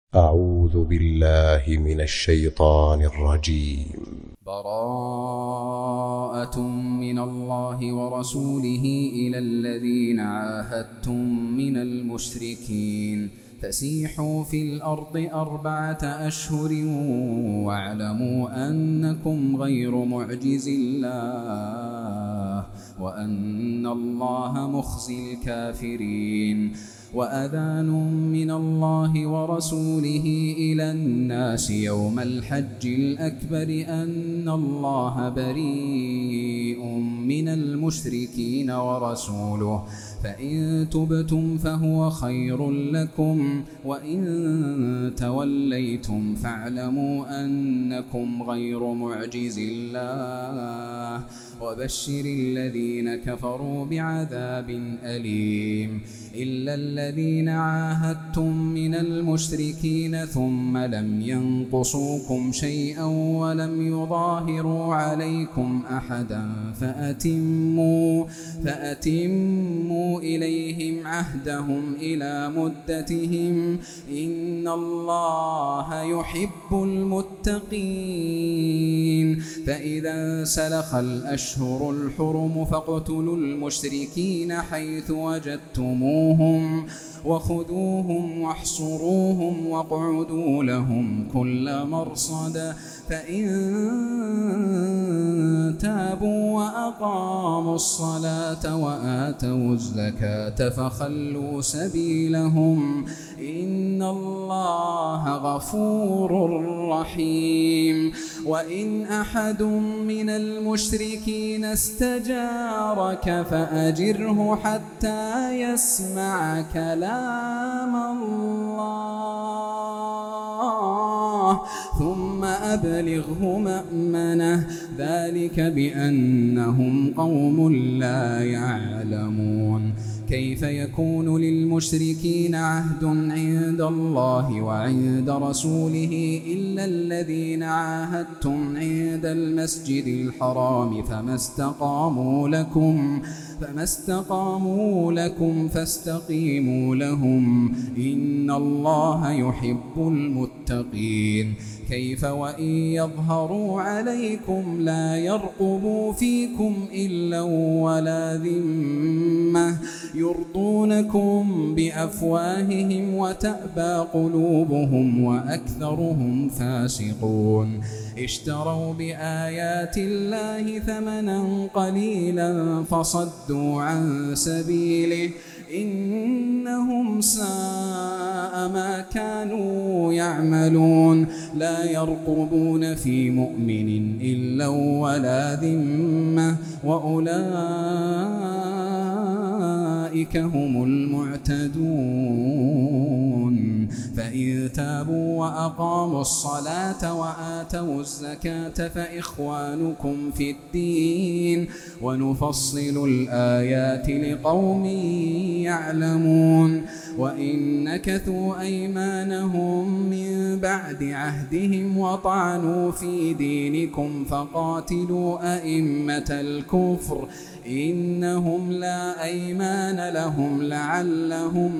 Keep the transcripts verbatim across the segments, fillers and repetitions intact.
أعوذ بالله من الشيطان الرجيم. براءة من الله ورسوله إلى الذين عاهدتم من المشركين فسيحوا في الأرض أربعة أشهر واعلموا أنكم غير معجز الله وأن الله مخزي الكافرين. وأذان من الله ورسوله إلى الناس يوم الحج الأكبر أن الله بريء من المشركين ورسوله فإن تبتم فهو خير لكم وإن توليتم فاعلموا أنكم غير معجز الله وبشر الذين كفروا بعذاب أليم. إلا الذين عاهدتم من المشركين ثم لم ينقصوكم شيئا ولم يظاهروا عليكم أحدا فأتموا, فأتموا إليهم عهدهم إلى مدتهم إن الله يحب المتقين. فإذا سلخ الأشهر الحرم فاقتلوا المشركين حيث وجدتموهم وخذوهم واحصروهم واقعدوا لهم كل مرصد فإن تابوا وأقاموا الصلاة وآتوا الزكاة فخلوا سبيلهم إن الله غفور رحيم. وإن أحد من المشركين استجارك فأجره حتى يسمع كلام الله ثم أبلغه مأمنه ذلك بأنهم قوم لا يعلمون. كيف يكون للمشركين عهد عند الله وعند رسوله إلا الذين عاهدتم عند المسجد الحرام فما استقاموا لكم فما استقاموا لكم فاستقيموا لهم إن الله يحب المتقين. كيف وإن يظهروا عليكم لا يرقبوا فيكم إلا ولا ذمة يرضونكم بأفواههم وتأبى قلوبهم وأكثرهم فاسقون. اشتروا بآيات الله ثمنا قليلا فصدوا عن سبيله إنهم ساء ما كانوا يعملون. لا يرقبون في مؤمن إلا ولا ذمة وأولئك هم المعتدون. فإن تابوا وأقاموا الصلاة وآتوا الزكاة فإخوانكم في الدين ونفصل الآيات لقوم يعلمون. وإن نكثوا أيمانهم من بعد عهدهم وطعنوا في دينكم فقاتلوا أئمة الكفر إنهم لا أيمان لهم لعلهم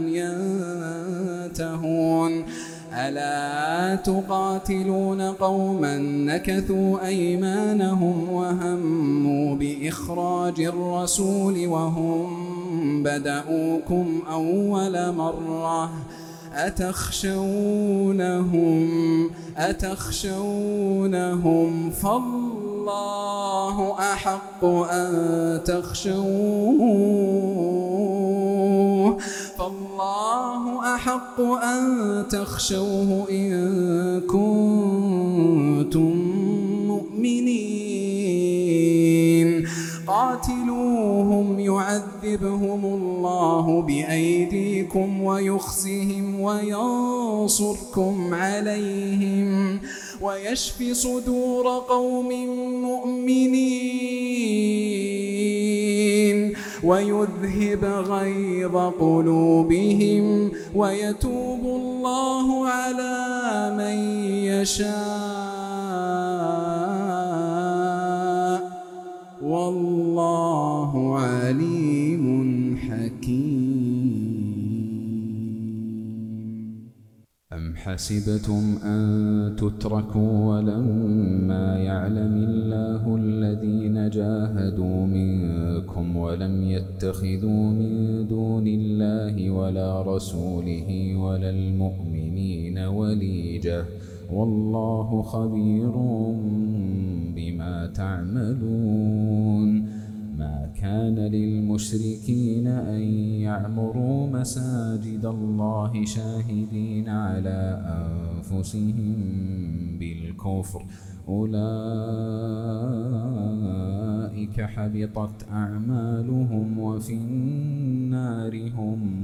ينتهون. ألا تقاتلون قوما نكثوا أيمانهم وهموا بإخراج الرسول وهم بدأوكم أول مرة أتخشونهم أتخشونهم فالله أحق أن تخشوه فالله أحق أن تخشوه إن كنتم مؤمنين. قاتلوهم يعذبهم الله بأيديكم ويخزهم وينصركم عليهم ويشف صدور قوم مؤمنين ويذهب غيظ قلوبهم ويتوب الله على من يشاء والله عليم حكيم. أم حسبتم أن تتركوا ولما يعلم الله الذين جاهدوا منكم ولم يتخذوا من دون الله ولا رسوله ولا المؤمنين وليجة والله خبير بما تعملون. ما كان للمشركين أن يعمروا مساجد الله شاهدين على أنفسهم بالكفر أولئك حبطت أعمالهم وفي النار هم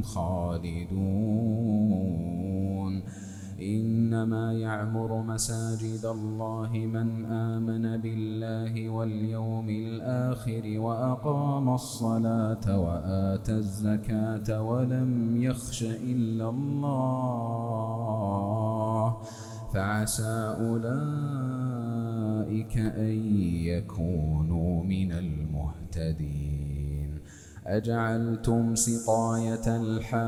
خالدون. إنما يعمر مساجد الله من آمن بالله واليوم الآخر وأقام الصلاة وآتى الزكاة ولم يخش إلا الله فعسى أولئك أن يكونوا من المهتدين. أجعلتم سقاية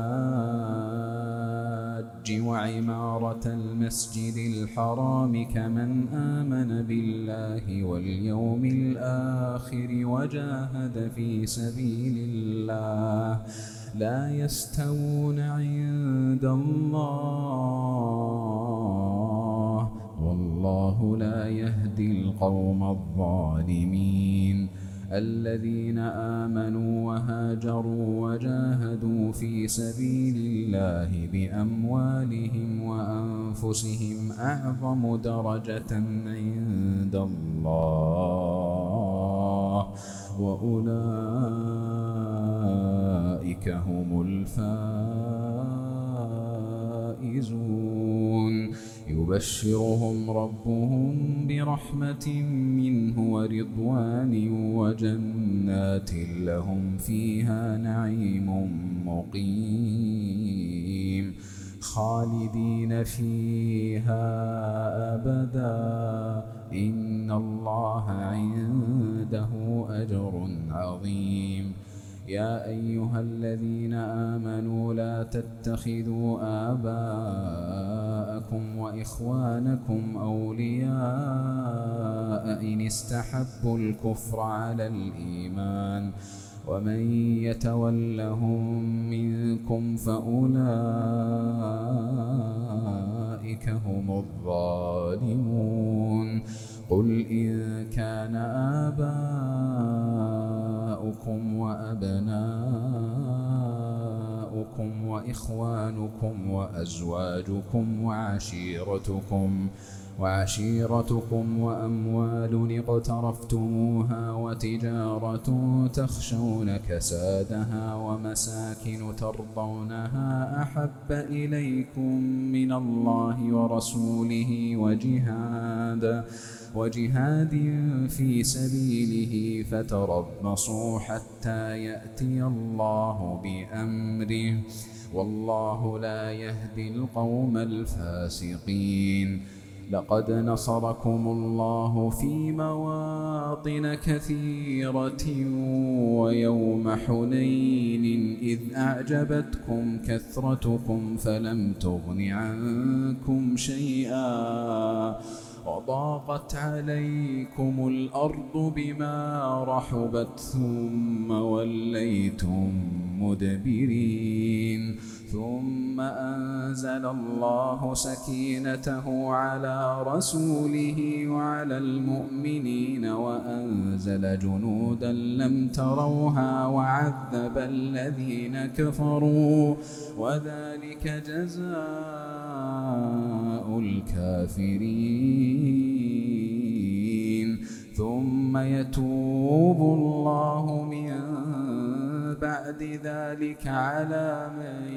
الحاج وعمارة المسجد الحرام كمن آمن بالله واليوم الآخر وجاهد في سبيل الله لا يستوون عند الله والله لا يهدي القوم الظالمين. الذين آمنوا وهاجروا وجاهدوا في سبيل الله بأموالهم وأنفسهم أعظم درجة عند الله وأولئك هم الفائزون. يبشرهم ربهم برحمة منه ورضوان وجنات لهم فيها نعيم مقيم خالدين فيها أبدا إن الله عنده أجر عظيم. يا أيها الذين آمنوا لا تتخذوا آباءكم وإخوانكم أولياء إن استحبوا الكفر على الإيمان ومن يتولهم منكم فأولئك هم الظالمون. قل إن كان آباؤكم وأبناؤكم وإخوانكم وأزواجكم وعشيرتكم وعشيرتكم وأموال اقترفتموها وتجارة تخشون كسادها ومساكن ترضونها أحب إليكم من الله ورسوله وجهاد وجهاد في سبيله فتربصوا حتى يأتي الله بأمره والله لا يهدي القوم الفاسقين. لقد نصركم الله في مواطن كثيرة ويوم حنين إذ أعجبتكم كثرتكم فلم تغن عنكم شيئا وضاقت عليكم الأرض بما رحبت ثم وليتم مدبرين. ثم أنزل الله سكينته على رسوله وعلى المؤمنين وأنزل جنودا لم تروها وعذب الذين كفروا وذلك جزاء الكافرين. ثم يتوب الله من بعد ذلك على من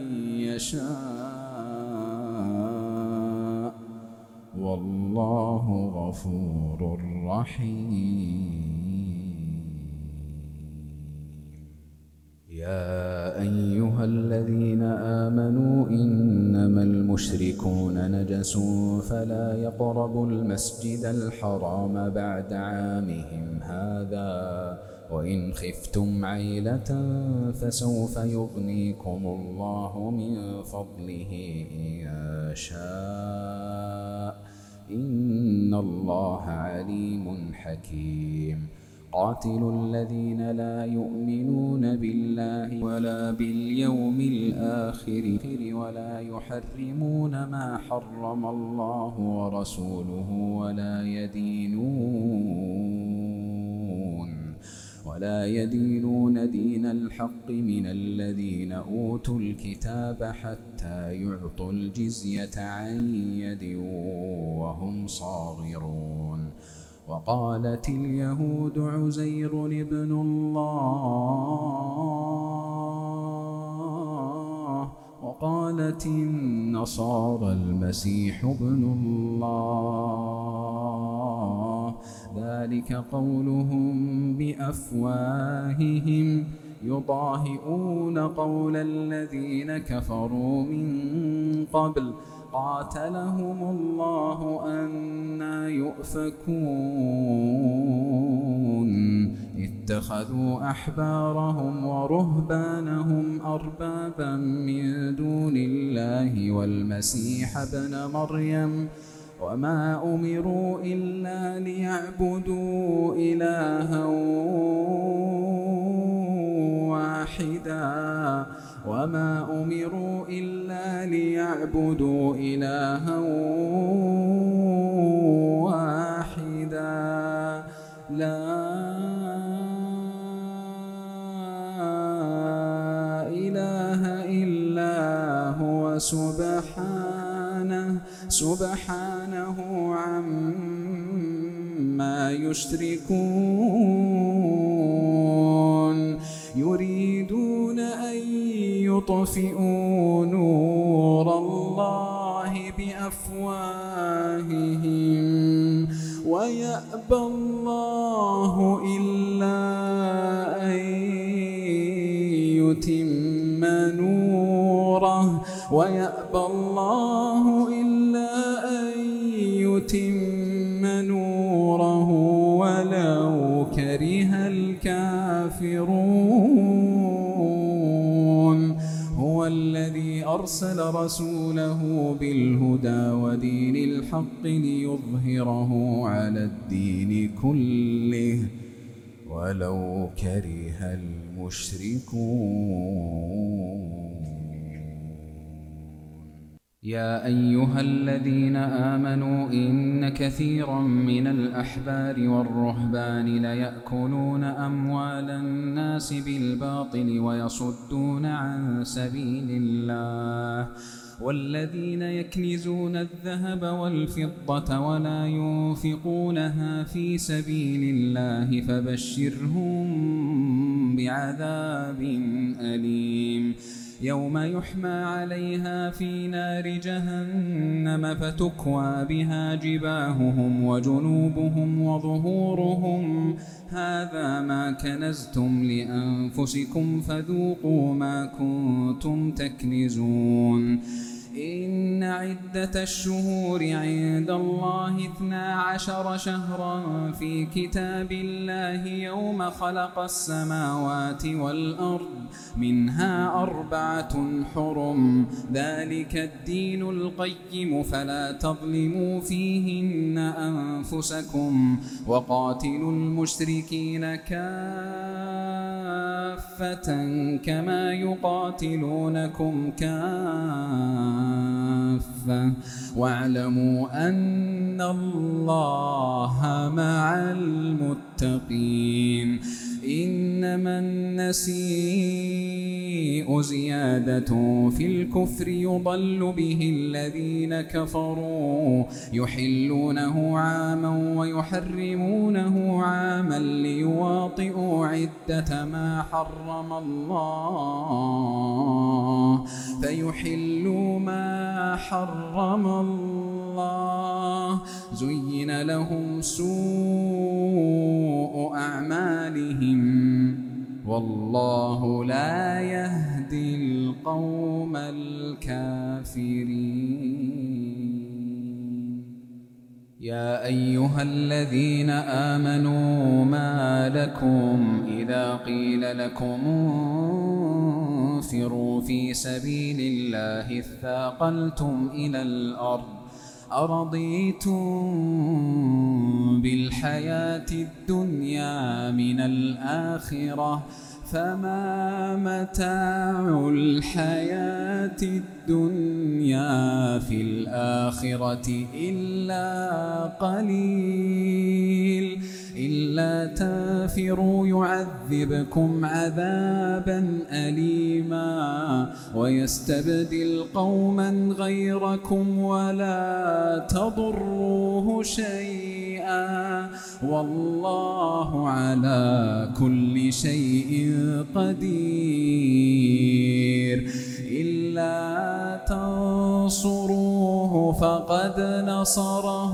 يشاء والله غفور رحيم. يا أيها الذين آمنوا إنما المشركون نجس فلا يقربوا المسجد الحرام بعد عامهم هذا وإن خفتم عيلة فسوف يغنيكم الله من فضله إن شاء إن الله عليم حكيم قاتلوا الذين لا يؤمنون بالله ولا باليوم الآخر ولا يحرمون ما حرم الله ورسوله ولا يدينون ولا يدينون دين الحق من الذين أوتوا الكتاب حتى يعطوا الجزية عن يد وهم صاغرون وقالت اليهود عزير ابن الله وقالت النصارى المسيح ابن الله ذلك قولهم بأفواههم يضاهئون قول الذين كفروا من قبل قاتلهم الله أنى يؤفكون اتخذوا أحبارهم ورهبانهم أربابا من دون الله والمسيح ابن مريم وما أمروا إلا ليعبدوا إلها واحدا وما أمروا إلا ليعبدوا إلها واحدا لا إله إلا هو سبحانه سبحانه عما يشركون يريدون أن يطفئوا نور الله بأفواههم ويأبى الله إلا أن يتم نوره ويأبى الله إلا أن يتم نوره ولو كره الكافرون هو الذي أرسل رسوله بالهدى ودين الحق ليظهره على الدين كله ولو كره المشركون يا أيها الذين آمنوا إن كثيرا من الأحبار والرهبان ليأكلون أموال الناس بالباطل ويصدون عن سبيل الله والذين يكنزون الذهب والفضة ولا ينفقونها في سبيل الله فبشرهم بعذاب أليم يوم يحمى عليها في نار جهنم فتكوى بها جباههم وجنوبهم وظهورهم هذا ما كنزتم لأنفسكم فذوقوا ما كنتم تكنزون إن عدة الشهور عند الله اثنا عشر شهرا في كتاب الله يوم خلق السماوات والأرض منها أربعة حرم ذلك الدين القيم فلا تظلموا فيهن أنفسكم وقاتلوا المشركين كافة كما يقاتلونكم كافة واعلموا أن الله مع المتقين إنما النسيء زيادة في الكفر يضل به الذين كفروا يحلونه عاما ويحرمونه عاما ليواطئوا عدة ما حرم الله فيحلوا ما حرم الله زين لهم سوء أعمالهم والله لا يهدي القوم الكافرين يا أيها الذين آمنوا ما لكم إذا قيل لكم انفروا في سبيل الله اثاقلتم إلى الأرض أرضيتم بالحياة الدنيا من الآخرة فما متاع الحياة الدنيا في الآخرة إلا قليل إلا تنفروا يعذبكم عذابا أليما ويستبدل قوما غيركم ولا تضروه شيئا والله على كل شيء قدير إلا تنصروه فقد نصره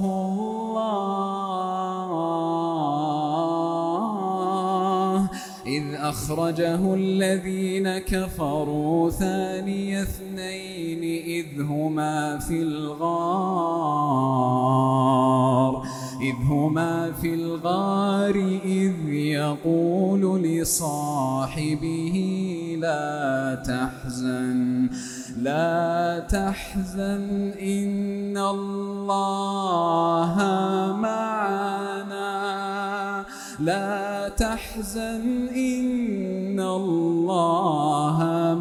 الله إذ أخرجه الذين كفروا ثاني اثنين إذ هما في الغار إذ هما في الغار إذ يقول لصاحبه لا تحزن لا تحزن إن الله معنا لا تحزن إن الله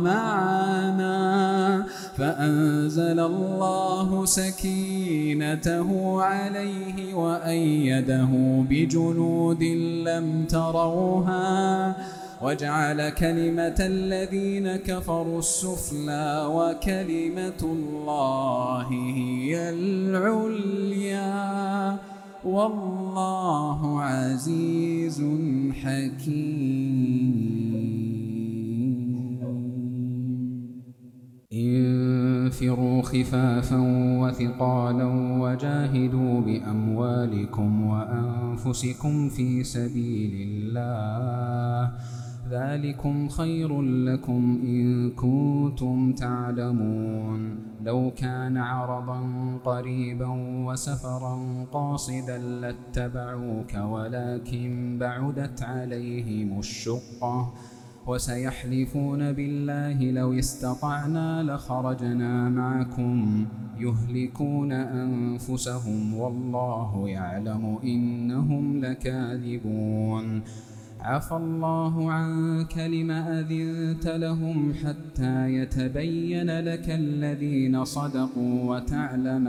معنا فأنزل الله سكينته عليه وأيده بجنود لم تروها وجعل كلمة الذين كفروا السفلى وكلمة الله هي العليا والله عزيز حكيم. انفروا خفافا وثقالا وجاهدوا بأموالكم وأنفسكم في سبيل الله ذلكم خير لكم إن كنتم تعلمون لو كان عرضا قريبا وسفرا قاصدا لاتبعوك ولكن بعدت عليهم الشقة وسيحلفون بالله لو استطعنا لخرجنا معكم يهلكون أنفسهم والله يعلم إنهم لكاذبون عفى الله عنك لما أذنت لهم حتى يتبين لك الذين صدقوا وتعلم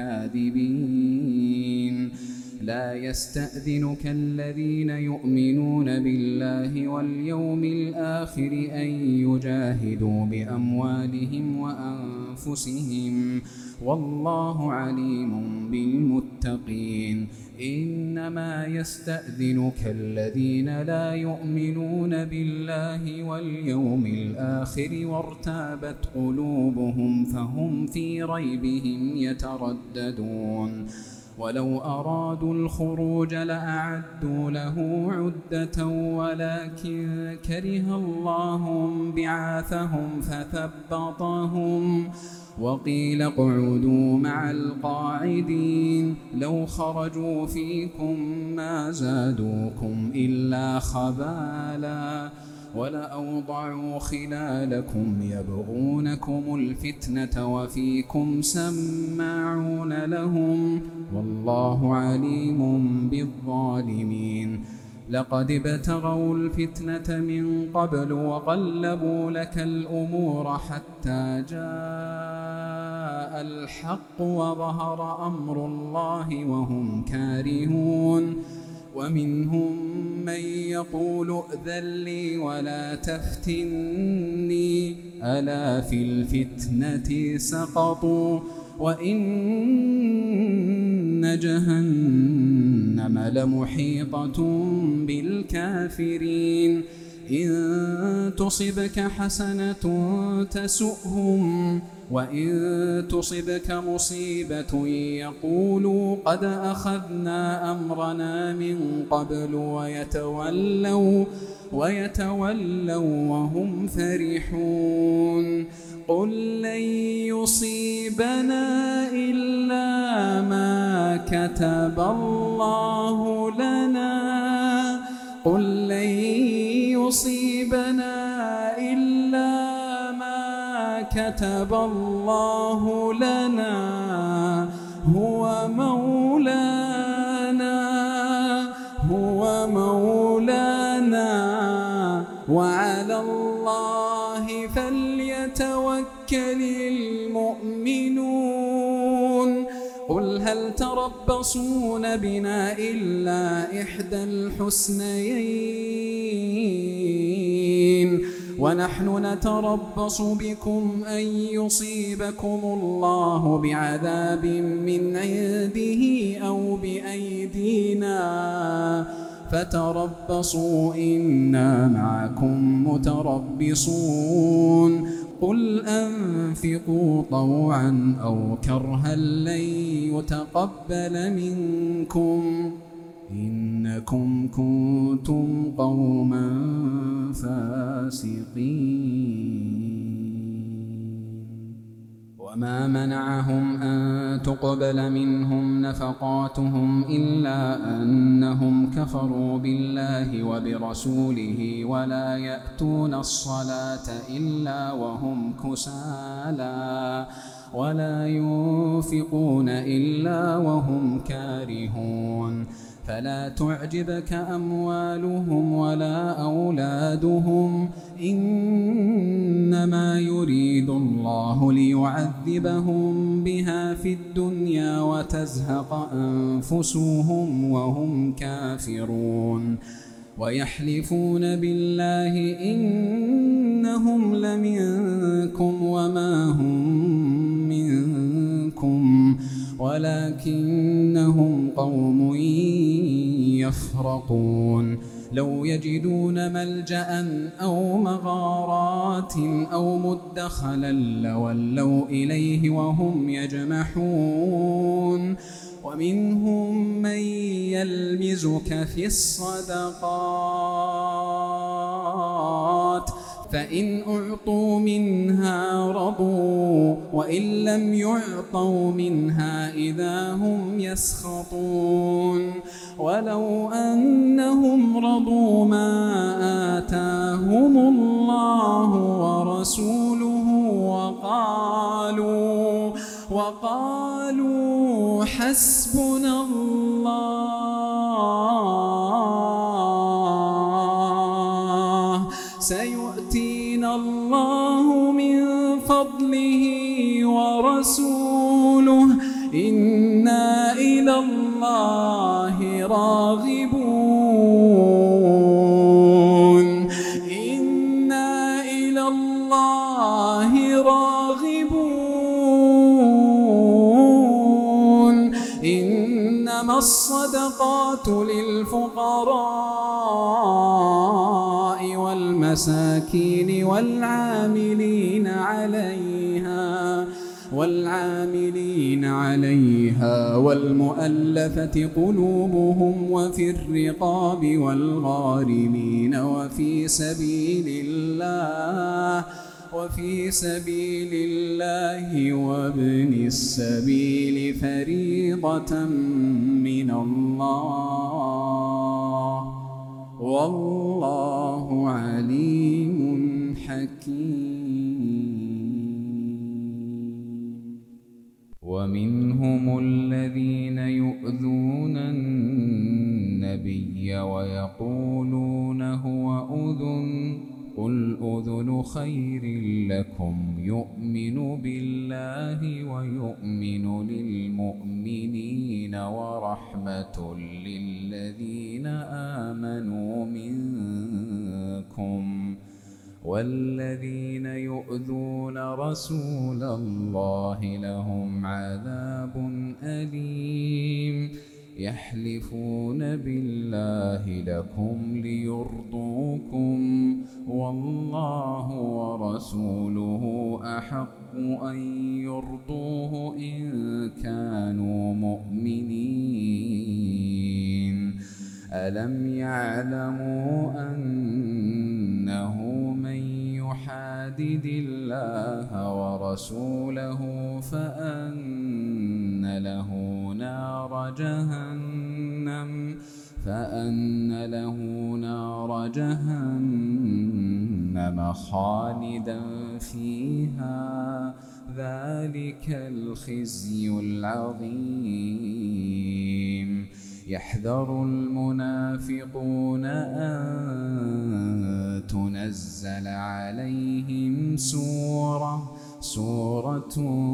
الكاذبين لا يستأذنك الذين يؤمنون بالله واليوم الآخر أن يجاهدوا بأموالهم وأنفسهم والله عليم بالمتقين إنما يستأذنك الذين لا يؤمنون بالله واليوم الآخر وارتابت قلوبهم فهم في ريبهم يترددون ولو أرادوا الخروج لأعدوا له عدة ولكن كره الله بعاثهم فثبطهم وقيل اقعدوا مع القاعدين لو خرجوا فيكم ما زادوكم إلا خبالا ولأوضعوا خلالكم يبغونكم الفتنة وفيكم سماعون لهم والله عليم بالظالمين لقد ابتغوا الفتنة من قبل وقلبوا لك الأمور حتى جاء الحق وظهر أمر الله وهم كارهون ومنهم من يقول ائذن لي ولا تفتني ألا في الفتنة سقطوا وإن جهنم لمحيطة بالكافرين إن تصبك حسنة تسؤهم وإن تصبك مصيبة يقولوا قد أخذنا أمرنا من قبل ويتولوا ويتولوا وهم فرحون قل لن يصيبنا إلا ما كتب الله لنا قل لن يصيبنا إلا ما كتب الله لنا هو مولانا هو مولانا وعلى الله فليتوكل المؤمنون قل هل تربصون بنا إلا إحدى الحسنيين ونحن نتربص بكم أن يصيبكم الله بعذاب من عنده أو بأيدينا فتربصوا إنا معكم متربصون قل أنفقوا طوعا أو كرها لن يتقبل منكم إنكم كنتم قوما فاسقين وما منعهم أن تقبل منهم نفقاتهم إلا أنهم كفروا بالله وبرسوله ولا يأتون الصلاة إلا وهم كسالى ولا ينفقون إلا وهم كارهون فلا تعجبك أموالهم ولا أولادهم إنما يريد الله ليعذبهم بها في الدنيا وتزهق أنفسهم وهم كافرون ويحلفون بالله إنهم لمنكم وما هم منكم ولكنهم قوم يفرقون لو يجدون ملجأ أو مغارات أو مدخلا لولوا إليه وهم يجمحون ومنهم من يلمزك في الصدقات فإن أعطوا منها رضوا وإن لم يعطوا منها إذا هم يسخطون ولو أنهم رضوا ما آتاهم الله ورسوله وقالوا وقالوا حسبنا الله سيؤتينا الله من فضله ورسوله إنا إلى الله راغبون إنا إلى الله راغبون إنما الصدقات للفقراء والمساكين والعاملين عليها والعاملين عليها والمؤلفة قلوبهم وفي الرقاب والغارمين وفي سبيل الله وفي سبيل الله وابن السبيل فريضة من الله والله عليم حكيم ومنهم الذين يؤذون النبي ويقولون هو أذن قل أذن خير لكم يؤمن بالله ويؤمن للمؤمنين ورحمة للذين آمنوا منكم والذين يؤذون رسول الله لهم عذاب أليم يحلفون بالله لكم ليرضوكم والله ورسوله أحق أن يرضوه إن كانوا مؤمنين ألم يعلموا أنه من يحادد الله ورسوله فأن له نار جهنم فأن له نار جهنم خالدا فيها ذلك الخزي العظيم. يحذر المنافقون أن تنزل عليهم سورة سورة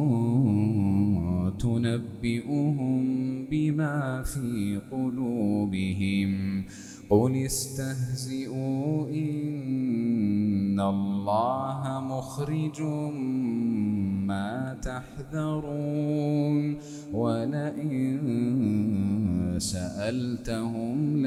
تنبئهم بما في قلوبهم قل استهزئوا إن الله مخرج ما تحذرون ولئن سألتهم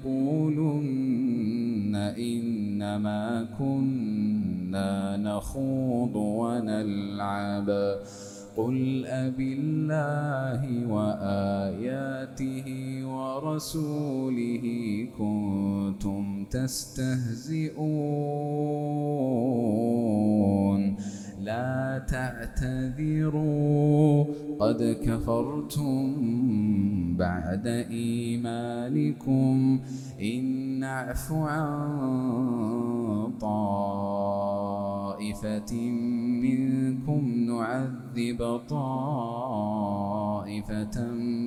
ليقولن إنما كنا نخوض ونلعب قل أبالله وآياته ورسوله كنتم تستهزئون لا تعتذروا قد كفرتم بعد إيمانكم إن نعف عن طائفة منكم نعذب طائفة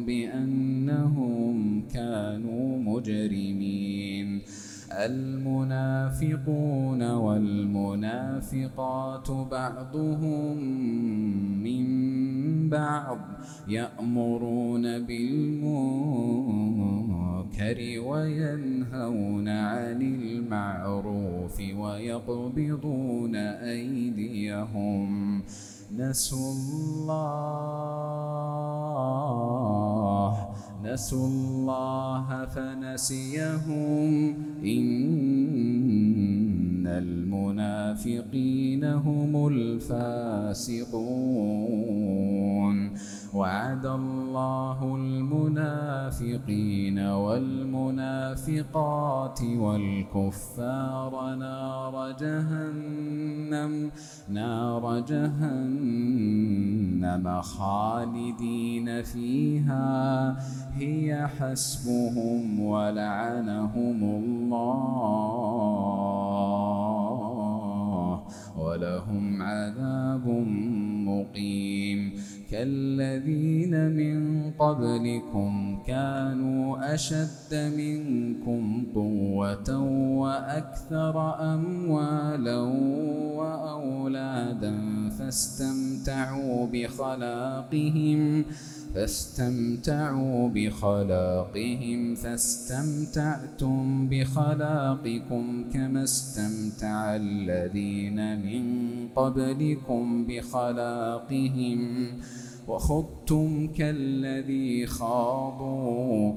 بأنهم كانوا مجرمين. المنافقون والمنافقات بعضهم من بعض يأمرون بالمنكر وينهون عن المعروف ويقبضون أيديهم نسوا الله نسوا الله فنسيهم إن المنافقين هم الفاسقون. وعد الله المنافقين والمنافقات والكفار نار جهنم نار جهنم خالدين فيها هي حسبهم ولعنهم الله ولهم عذاب مقيم. كالذين من قبلكم كانوا أشد منكم قوة وأكثر أموالا وأولادا فاستمتعوا بخلاقهم فاستمتعوا بخلاقهم فاستمتعتم بخلاقكم كما استمتع الذين من قبلكم بخلاقهم وخضتم كالذي خاضوا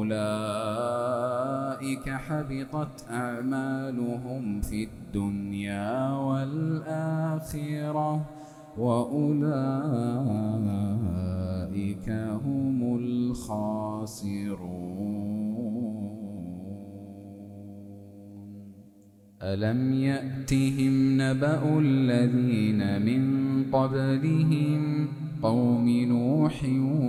أولئك حبطت أعمالهم في الدنيا والآخرة وأولئك هم الخاسرون. ألم يأتهم نبأ الذين من قبلهم قوم نوح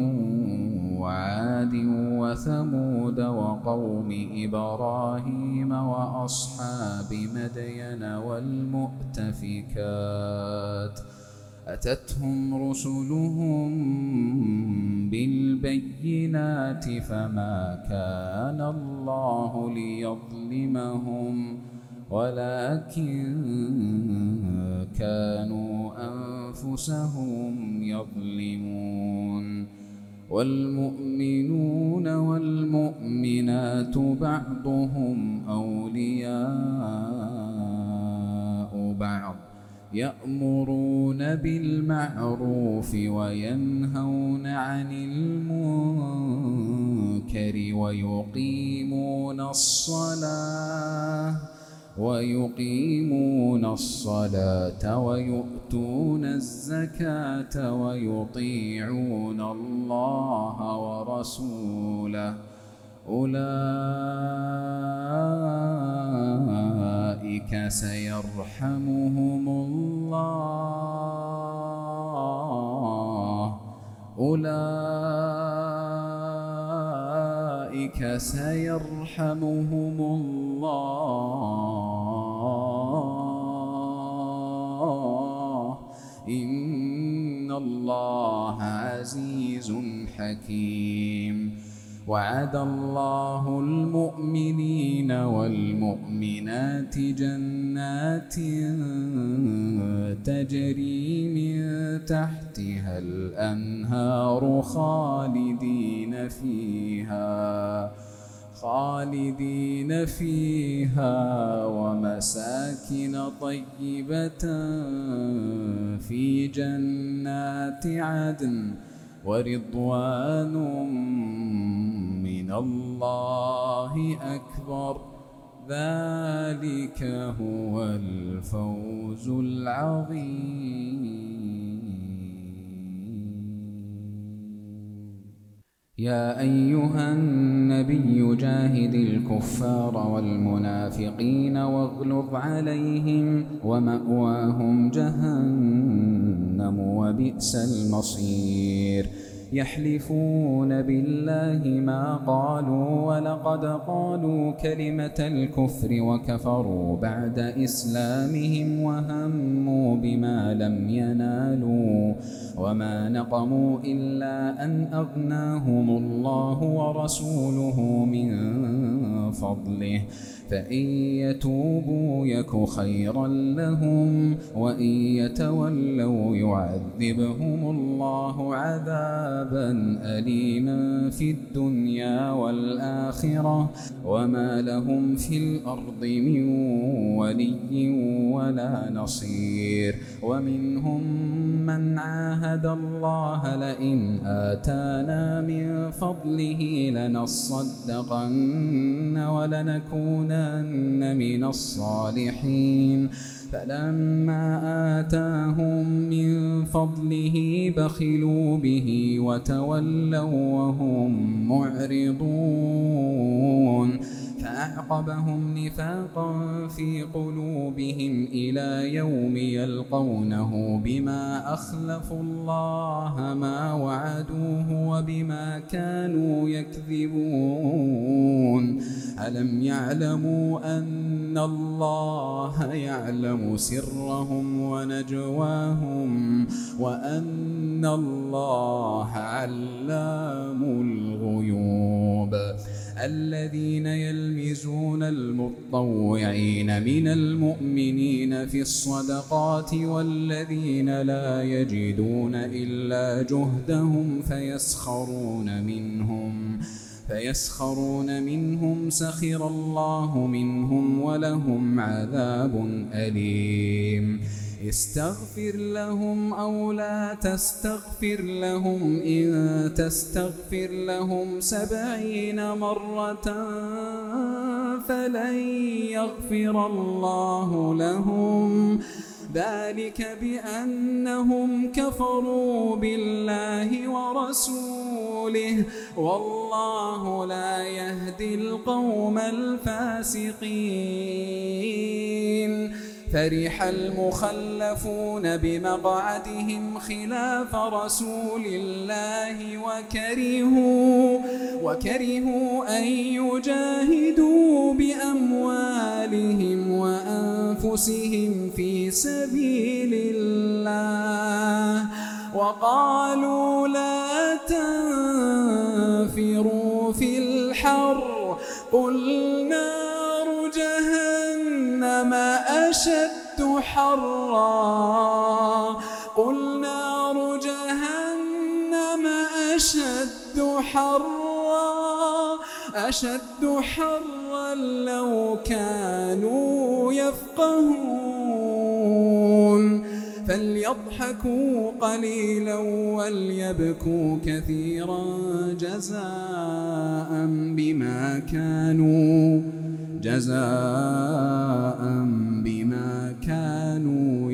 وعاد وثمود وقوم إبراهيم وأصحاب مدين والمؤتفكات أتتهم رسلهم بالبينات فما كان الله ليظلمهم ولكن كانوا أنفسهم يظلمون. والمؤمنون والمؤمنات بعضهم أولياء بعض يأمرون بالمعروف وينهون عن المنكر ويقيمون الصلاة ويقيمون الصلاة ويؤتون الزكاة ويطيعون الله ورسوله أولئك سيرحمهم الله أولئك أولئك سيرحمهم الله إن الله عزيز حكيم وعد الله المؤمنين والمؤمنات جنات تجري من تحتها الأنهار خالدين فيها خالدين فيها ومساكن طيبة في جنات عدن ورضوان من الله أكبر ذلك هو الفوز العظيم. يا أيها النبي جاهد الكفار والمنافقين واغلظ عليهم ومأواهم جهنم وبئس المصير يحلفون بالله ما قالوا ولقد قالوا كلمة الكفر وكفروا بعد إسلامهم وهموا بما لم ينالوا وما نقموا إلا أن أغناهم الله ورسوله من فضله فإن يتوبوا يك خيرا لهم وإن يتولوا يعذبهم الله عذابا أليما في الدنيا والآخرة وما لهم في الأرض من ولي ولا نصير. ومنهم من عاهد الله لئن آتانا من فضله لنصدقن ولنكونن من الصالحين فلما آتاهم من فضله بخلوا به وتولوا وهم معرضون فأعقبهم نفاقا في قلوبهم إلى يوم يلقونه بما أخلفوا الله ما وعدوه وبما كانوا يكذبون ألم يعلموا أن الله يعلم سرهم ونجواهم وأن الله علام الغيوب. الذين يلمزون المطوعين من المؤمنين في الصدقات والذين لا يجدون إلا جهدهم فيسخرون منهم فيسخرون منهم سخر الله منهم ولهم عذاب أليم. استغفر لهم أو لا تستغفر لهم إن تستغفر لهم سبعين مرة فلن يغفر الله لهم ذلك بأنهم كفروا بالله ورسوله والله لا يهدي القوم الفاسقين. فرح المخلفون بمقعدهم خلاف رسول الله وكرهوا, وكرهوا أن يجاهدوا بأموالهم وأنفسهم في سبيل الله وقالوا لا تنفروا في الحر قل نار جهنم أشد حرا قل نار جهنم أشد حرا أشد حرا لو كانوا يفقهون فليضحكوا قليلا وليبكوا كثيرا جزاء بما كانوا جزاء بما كانوا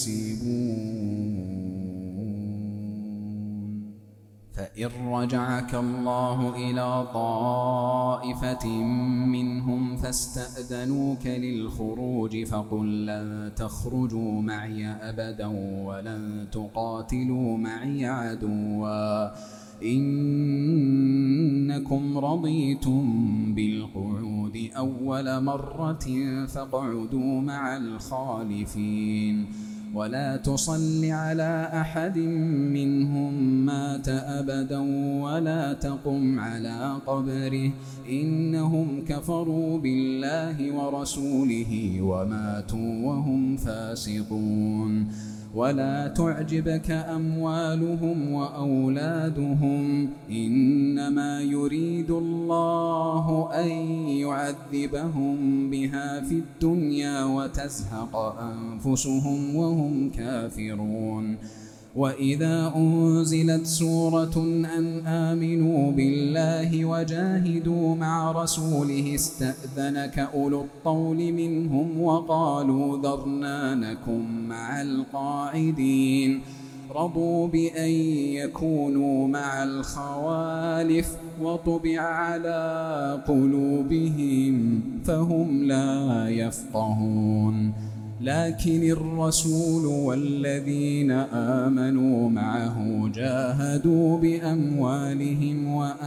يكسبون. فإن رجعك الله إلى طائفة منهم فاستأذنوك للخروج فقل لن تخرجوا معي أبدا ولن تقاتلوا معي عدوا إنكم إنكم رضيتم بالقعود أول مرة فاقعدوا مع الخالفين ولا تصل على أحد منهم مات أبدا ولا تقم على قبره إنهم كفروا بالله ورسوله وماتوا وهم فاسقون ولا تعجبك أموالهم وأولادهم إنما يريد الله أن يعذبهم بها في الدنيا وتزهق أنفسهم وهم كافرون وإذا أنزلت سورة أن آمنوا بالله وجاهدوا مع رسوله استأذنك أولو الطول منهم وقالوا ذرنا نكن مع القاعدين رضوا بأن يكونوا مع الخوالف وطبع على قلوبهم فهم لا يفقهون لكن الرسول والذين آمنوا معه جاهدوا بأموالهم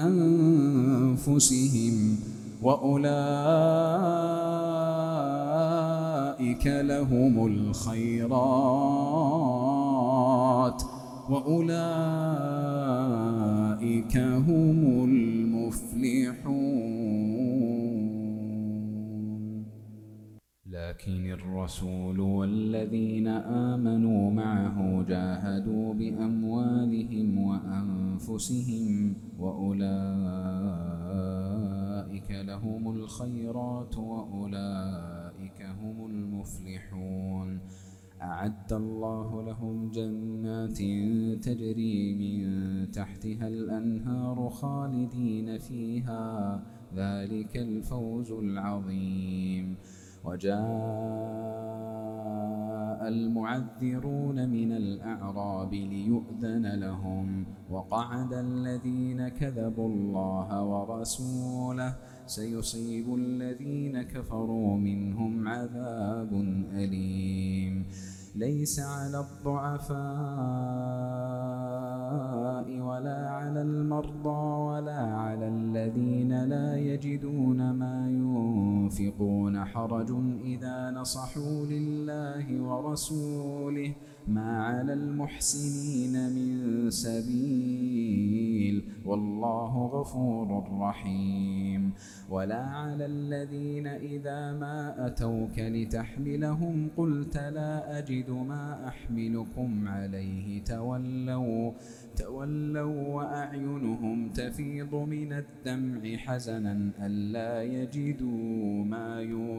وأنفسهم وأولئك لهم الخيرات وأولئك هم المفلحون لكن الرسول والذين آمنوا معه جاهدوا بأموالهم وأنفسهم وأولئك لهم الخيرات وأولئك هم المفلحون أعد الله لهم جنات تجري من تحتها الأنهار خالدين فيها ذلك الفوز العظيم وجاء المعذرون من الأعراب ليؤذن لهم وقعد الذين كذبوا الله ورسوله سيصيب الذين كفروا منهم عذاب أليم ليس على الضعفاء ولا على المرضى ولا على الذين لا يجدون ما ينفقون حرج إذا نصحوا لله ورسوله ما على المحسنين من سبيل والله غفور رحيم ولا على الذين إذا ما أتوك لتحملهم قلت لا أجد ما أحملكم عليه تولوا تولوا وأعينهم تفيض من الدمع حزنا ألا يجدوا ما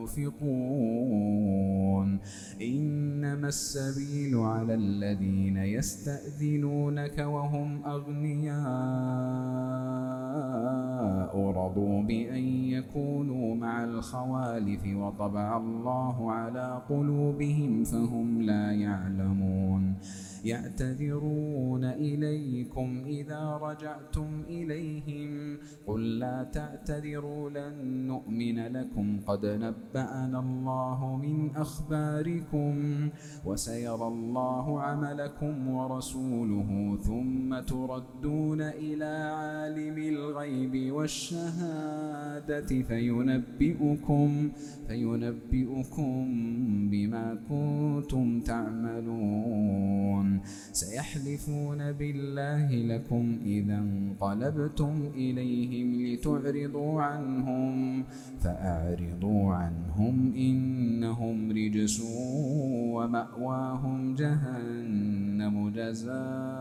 ينفقون إنما السبيل على الذين يستأذنونك وهم أغنياء رضوا بأن يكونوا مع الخوالف وطبع الله على قلوبهم فهم لا يعلمون يعتذرون إليكم إذا رجعتم إليهم قل لا تعتذروا لن نؤمن لكم قد نبأنا الله من أخباركم وسيرى الله عملكم ورسوله ثم تردون إلى عالم الغيب والشهادة فينبئكم فينبئكم بما كنتم تعملون سيحلفون بالله لكم إذا انقلبتم إليهم لتعرضوا عنهم فأعرضوا عنهم إنهم رجس ومأواهم جهنم جزاء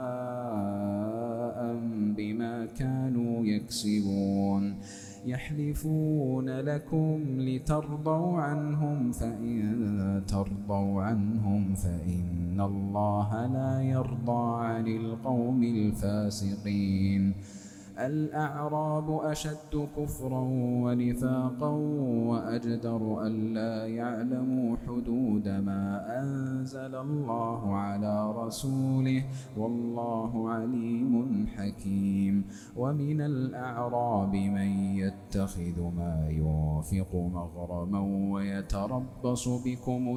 بما كانوا يكسبون يحلفون لكم لترضوا عنهم فإن ترضوا عنهم فإن الله لا يرضى عن القوم الفاسقين الأعراب أشد كفرا ونفاقا وأجدر ألا يعلموا حدود ما أنزل الله على رسوله والله عليم حكيم ومن الأعراب من يتخذ ما ينفق مغرما ويتربص بكم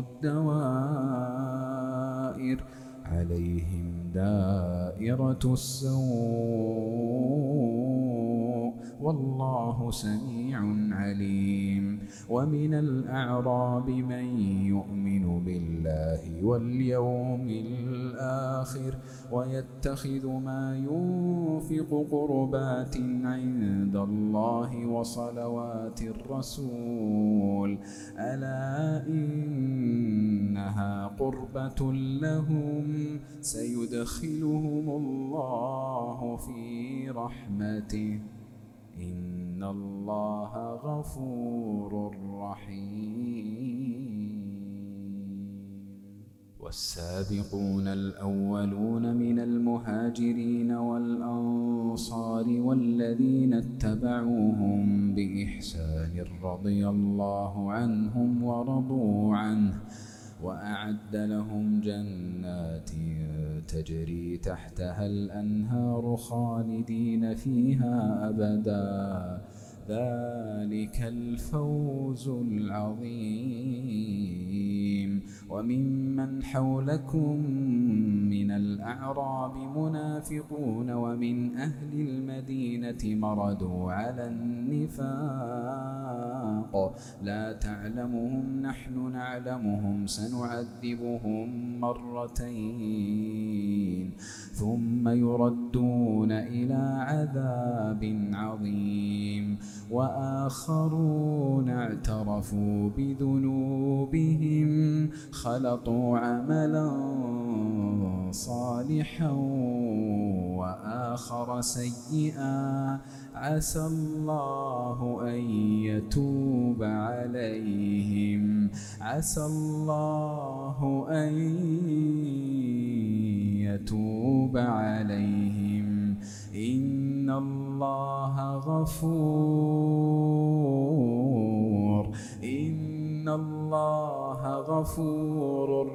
الدوائر عليهم دائرة السوء والله سميع عليم. ومن الأعراب من يؤمن بالله واليوم الآخر ويتخذ ما ينفق قربات عند الله وصلوات الرسول ألا إنها قربة لهم سيدخلهم الله في رحمته إن الله غفور رحيم. والسابقون الأولون من المهاجرين والأنصار والذين اتبعوهم بإحسان رضي الله عنهم ورضوا عنه وأعد لهم جنات تجري تحتها الأنهار خالدين فيها أبدا ذلك الفوز العظيم. وممن حولكم من الأعراب منافقون ومن أهل المدينة مردوا على النفاق لا تعلمهم نحن نعلمهم سنعذبهم مرتين ثم يردون إلى عذاب عظيم. وآخرون اعترفوا بذنوبهم خلطوا عملا صالحا وآخر سيئا عسى الله أن يتوب عليهم عسى الله أن يتوب عليهم إن الله غفور إن الله غفور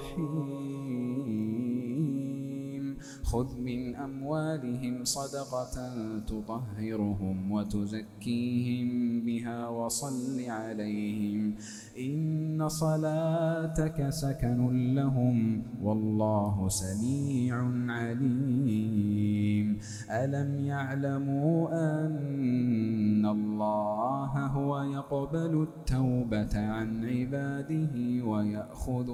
رحيم. خذ من أموالهم صدقة تطهرهم وتزكيهم بها وصل عليهم إن صلاتك سكن لهم والله سميع عليم. ألم يعلموا أن الله هو يقبل التوبة عن عباده ويأخذ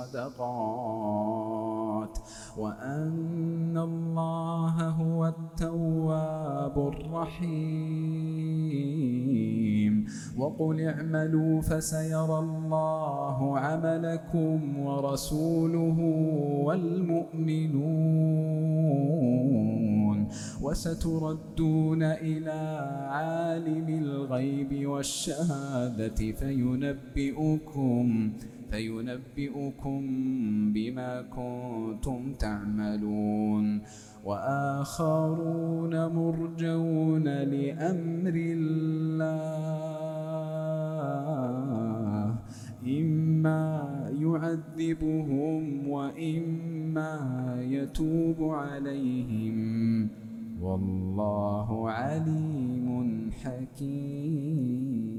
الصدقات وأن الله هو التواب الرحيم. وقل اعملوا فسيرى الله عملكم ورسوله والمؤمنون وستردون إلى عالم الغيب والشهادة فينبئكم فينبئكم بما كنتم تعملون. وآخرون مرجون لأمر الله إما يعذبهم وإما يتوب عليهم والله عليم حكيم.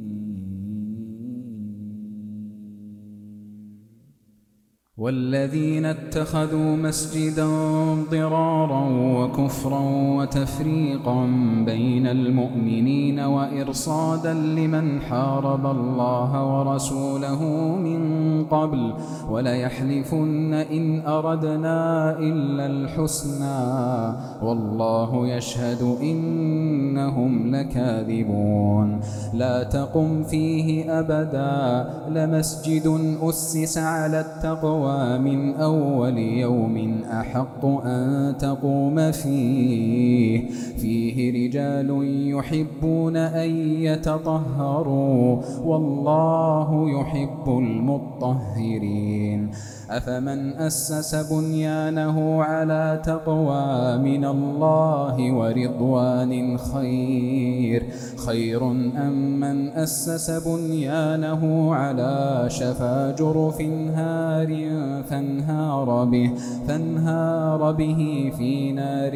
والذين اتخذوا مسجدا ضرارا وكفرا وتفريقا بين المؤمنين وإرصادا لمن حارب الله ورسوله من قبل وليحلفن إن أردنا إلا الحسنى والله يشهد إنهم لكاذبون. لا تقم فيه أبدا لمسجد أسس على التقوى من أول يوم أحق أن تقوم فيه فيه رجال يحبون أن يتطهروا والله يحب المطهرين. أفمن أسس بنيانه على تقوى من الله ورضوان خير خير أم من أسس بنيانه على شفا جرف هار فانهار به فانهار به في نار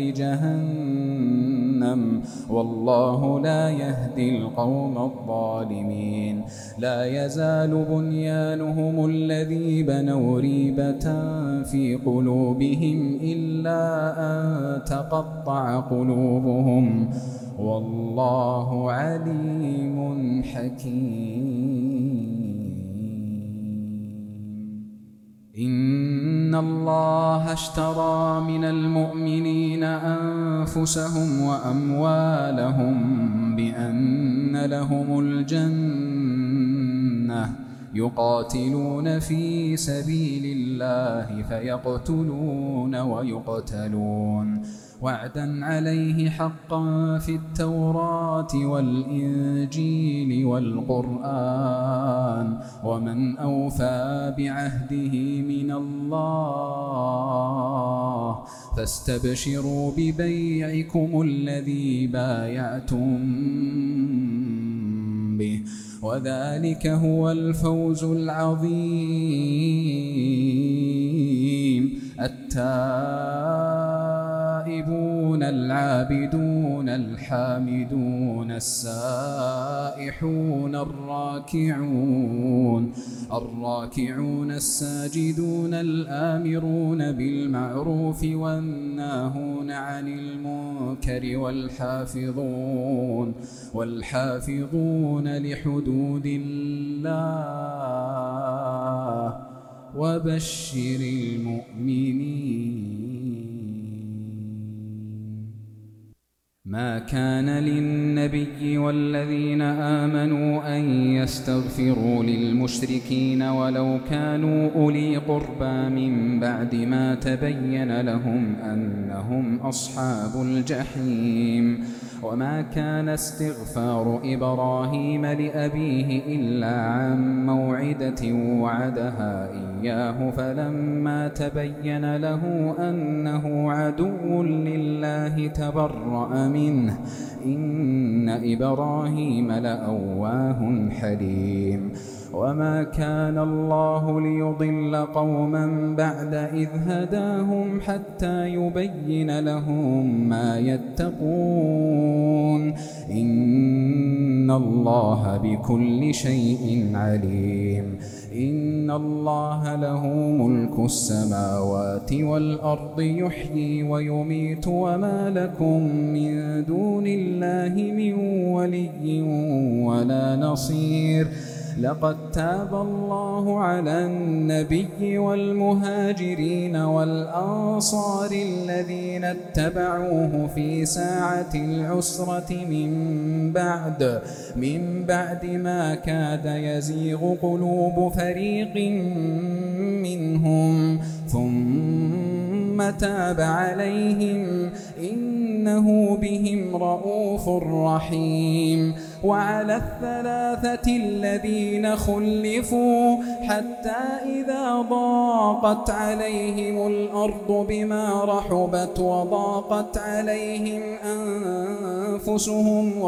جهنم والله لا يهدي القوم الظالمين. لا يزال بنيانهم الذي بنوا ريبة في قلوبهم إلا أن تقطع قلوبهم والله عليم حكيم. إن الله اشترى من المؤمنين أنفسهم وأموالهم بأن لهم الجنة يقاتلون في سبيل الله فيقتلون ويقتلون وعدا عليه حقا في التوراة والإنجيل والقرآن ومن أوفى بعهده من الله فاستبشروا ببيعكم الذي بايعتم به وذلك هو الفوز العظيم. التائبون العابدون الحامدون السائحون الراكعون الراكعون الساجدون الآمرون بالمعروف والناهون عن المنكر والحافظون والحافظون لحدود الله وبشر المؤمنين. ما كان للنبي والذين آمنوا أن يستغفروا للمشركين ولو كانوا أولي قربى من بعد ما تبين لهم أنهم أصحاب الجحيم. وما كان استغفار إبراهيم لأبيه إلا عن موعدة وعدها إياه فلما تبين له أنه عدو لله تبرأ منه إن إبراهيم لأواه حليم. وما كان الله ليضل قوما بعد إذ هداهم حتى يبين لهم ما يتقون إن الله بكل شيء عليم. إن الله له ملك السماوات والأرض يحيي ويميت وما لكم من دون الله من ولي ولا نصير. لقد تاب الله على النبي والمهاجرين والأنصار الذين اتبعوه في ساعة العسرة من بعد من بعد ما كاد يزيغ قلوب فريق منهم ثم تاب عليهم إنه بهم رؤوف رحيم. وعلى الثلاثة الذين خلفوا حتى إذا ضاقت عليهم الأرض بما رحبت وضاقت عليهم أنفسهم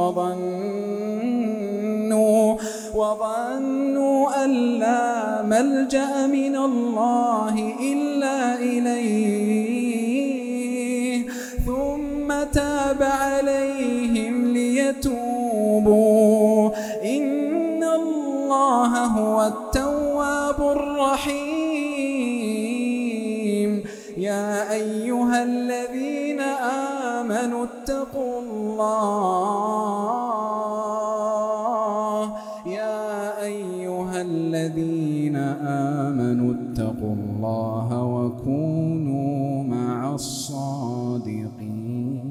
وظنوا وظنوا أن لا ملجأ من الله إلا إليه ثم تاب عليهم ليتوبوا إن الله هو التواب الرحيم. يا أيها الذين آمنوا اتقوا الله يا أيها الذين آمنوا اتقوا الله وكونوا مع الصادقين.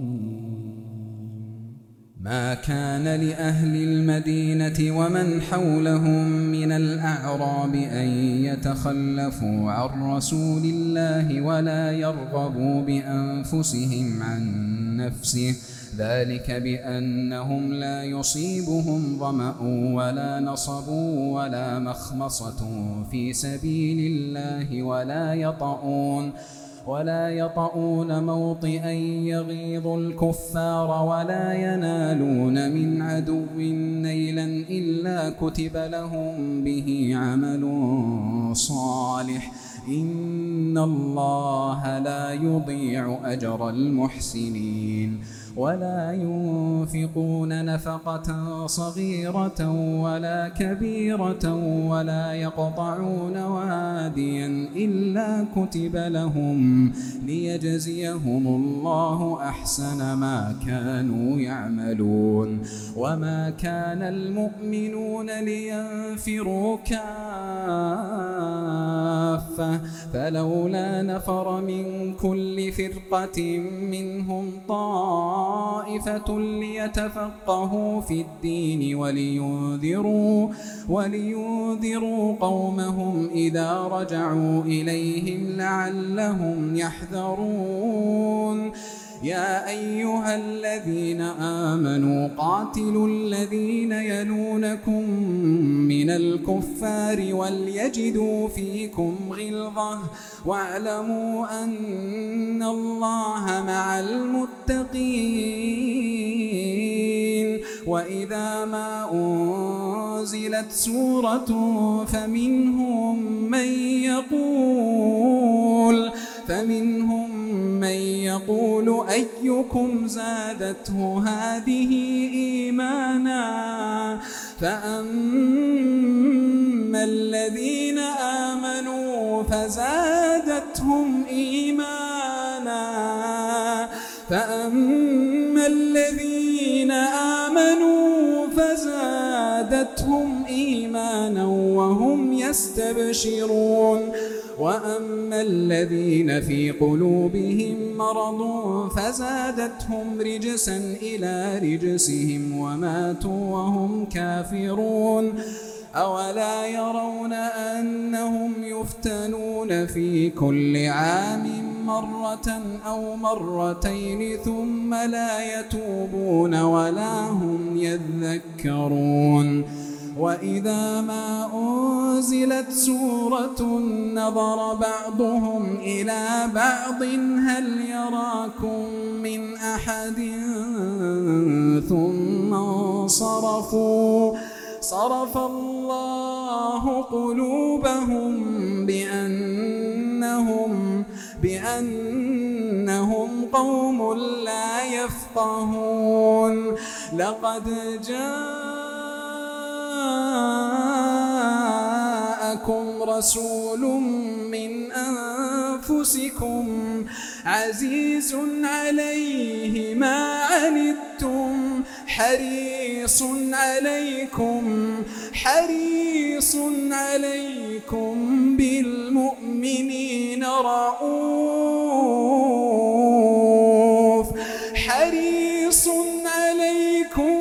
ما كان لأهل المدينة ومن حولهم من الأعراب أن يتخلفوا عن رسول الله ولا يرغبوا بأنفسهم عن نفسه ذلك بأنهم لا يصيبهم ظمأ ولا نصب ولا مخمصة في سبيل الله ولا يطؤون ولا يطؤون موطئا يغيظ الكفار ولا ينالون من عدو نيلا إلا كتب لهم به عمل صالح إن الله لا يضيع أجر المحسنين. ولا ينفقون نفقة صغيرة ولا كبيرة ولا يقطعون واديا إلا كتب لهم ليجزيهم الله أحسن ما كانوا يعملون. وما كان المؤمنون لينفروا كافة فلولا نفر من كل فرقة منهم طائفة ليتفقهوا في الدين ولينذروا, ولينذروا قومهم إذا رجعوا إليهم لعلهم يحذرون. يا أيها الذين آمنوا قاتلوا الذين يلونكم من الكفار وليجدوا فيكم غلظة واعلموا أن الله مع المتقين. وإذا ما أنزلت سورة فمنهم من يقول فمنهم من يقول أيكم زادته هذه إيمانا فأما الذين آمنوا فزادتهم إيمانا فأما الذين آمنوا فزادتهم إيمانا وهم يستبشرون. وأما الذين في قلوبهم مرض فزادتهم رجسا إلى رجسهم وماتوا وهم كافرون. أولا يرون أنهم يفتنون في كل عام مرة أو مرتين ثم لا يتوبون ولا هم يذكرون. وإذا ما أنزلت سورة نظر بعضهم إلى بعض هل يراكم من أحد ثم انصرفوا صرف الله قلوبهم بأنهم بأنهم قوم لا يفقهون. لقد جاءكم رسول من أنفسكم عزيز عليه ما عنتم حريص عليكم حريص عليكم بالمؤمنين رؤوف حريص عليكم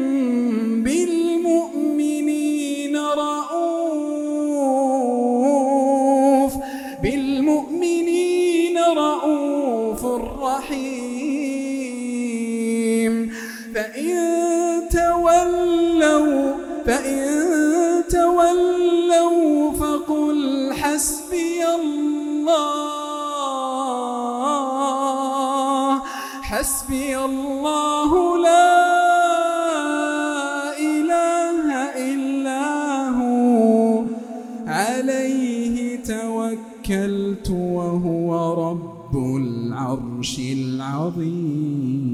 بالمؤمنين رؤوف بالمؤمنين رؤوف رحيم. فإن تولوا فإن تولوا فقل حسبي الله حسبي الله لا إله إلا هو عليه توكلت وهو رب العرش العظيم.